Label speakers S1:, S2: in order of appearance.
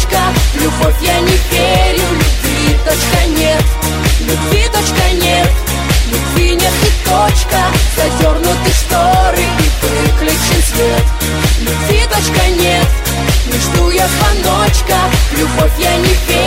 S1: точка. В любовь я не верю, любви точка нет. Любви точка нет, любви нет и точка. Задернуты шторы и выключен свет. Любви точка нет, не жду я звоночка. В любовь я не верю.